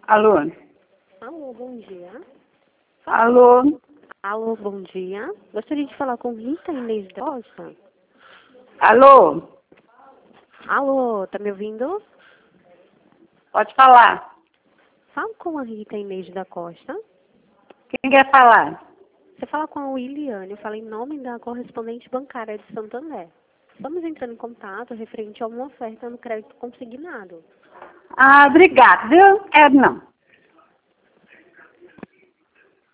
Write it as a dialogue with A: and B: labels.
A: Alô?
B: Alô, bom dia.
A: Alô?
B: Alô, bom dia. Gostaria de falar com Rita Inês da Costa.
A: Alô?
B: Alô, tá me ouvindo?
A: Pode falar.
B: Fala com a Rita Inês da Costa.
A: Quem quer falar?
B: Você fala com a Williane, eu falo em nome da correspondente bancária de Santo André. Estamos entrando em contato referente a uma oferta no crédito consignado.
A: Ah, obrigado, viu? Não.